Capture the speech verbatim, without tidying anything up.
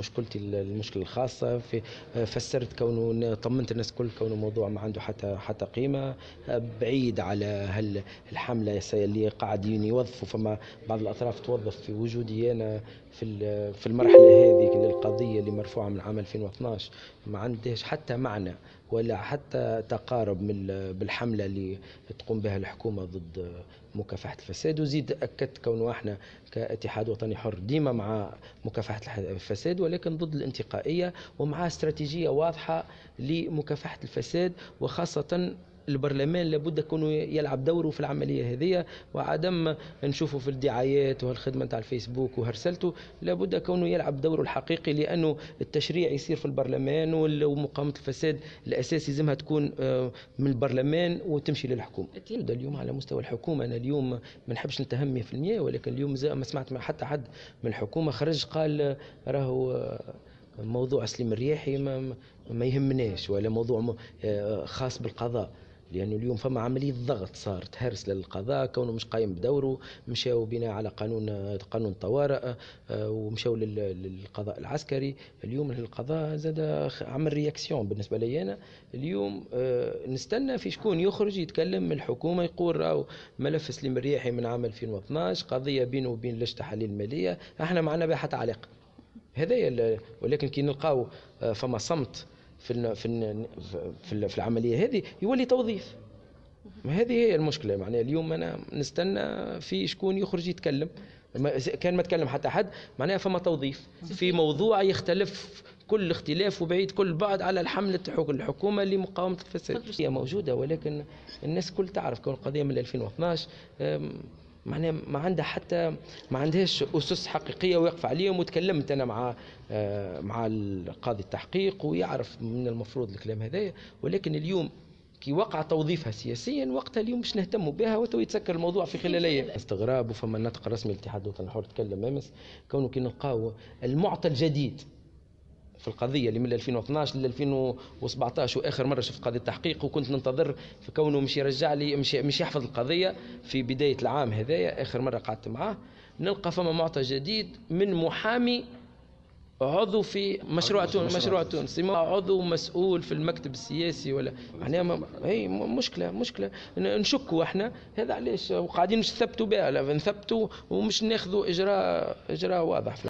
مشكلتي المشكله الخاصه في فسرت كونه طمنت الناس كل كونه موضوع ما عنده حتى حتى قيمه، بعيد على هال الحمله اللي قاعدين يوظفوا، فما بعض الاطراف توظف في وجودي انا في في المرحله هذه للقضيه اللي مرفوعه من عام ألفين واثناش، ما عندهش حتى معنى ولا حتى تقارب من بالحمله اللي تقوم بها الحكومه ضد مكافحه الفساد. وزيد اكدت كونه احنا كاتحاد وطني حر ديما مع مكافحه الفساد، ولكن ضد الانتقائيه ومع استراتيجيه واضحه لمكافحه الفساد، وخاصه البرلمان لابد كونه يلعب دوره في العمليه هذه، وعدم نشوفه في الدعايات وهالخدمه تاع الفيسبوك وهرسلته، لابد كونه يلعب دوره الحقيقي، لانه التشريع يصير في البرلمان ومقاومه الفساد الاساس لازمها تكون من البرلمان وتمشي للحكومه. اليوم على مستوى الحكومه انا اليوم ما نحبش نتهم مية في المية، ولكن اليوم ما سمعت حتى حد من الحكومه خرج قال راهو موضوع سليم الرياحي ما, ما يهمناش، ولا موضوع خاص بالقضاء، لأنه اليوم فما عملية ضغط صارت هرس للقضاء كونه مش قايم بدوره، مشاو بناء على قانون قانون الطوارئ ومشاو للقضاء العسكري. اليوم القضاء زاد عمل رياكسيون بالنسبة لي أنا. اليوم نستنى في شكون يخرج يتكلم من الحكومة يقول راهو ملف سليم الرياحي من عام ألفين واثناش قضية بينه وبين لجنة التحاليل المالية، احنا معنا بها حتى علاقة هذا. ولكن كي نلقاو فما صمت في في في العمليه هذه يولي توظيف. هذه هي المشكله. معناها اليوم انا نستنى في شكون يخرج يتكلم، كان ما تكلم حتى حد معناها فما توظيف في موضوع يختلف كل اختلاف وبعيد كل بعد على الحمله الحكومه لمقاومه الفساد. هي موجوده ولكن الناس كل تعرف كون القضيه من ألفين واثناش معناها ما عندها حتى ما عندهاش اسس حقيقيه ويقف عليهم. وتكلمت انا مع مع القاضي التحقيق ويعرف من المفروض الكلام هذايا، ولكن اليوم كي وقع توظيفها سياسيا وقتها اليوم مش نهتموا بها وتو يتسكر الموضوع في خلال ايام. استغراب. وفما الناطق الرسمي للاتحاد الوطني الحر تكلم امس كونه كي نلقاو المعطى الجديد في القضيه اللي من ألفين واثناش ل ألفين وسبعطاش، واخر مره شفت قاضي التحقيق وكنت ننتظر في كونه مش يرجع لي مش مش يحفظ القضيه في بدايه العام هذايا، اخر مره قعدت معاه نلقى فما معطى جديد من محامي عضو في مشروع تونس مشروع تونس عضو مسؤول في المكتب السياسي ولا معناها هي مشكله مشكله نشكوا احنا. هذا علاش وقاعدين نثبتوا بها نثبتوا ومش ناخذوا اجراء اجراء واضح.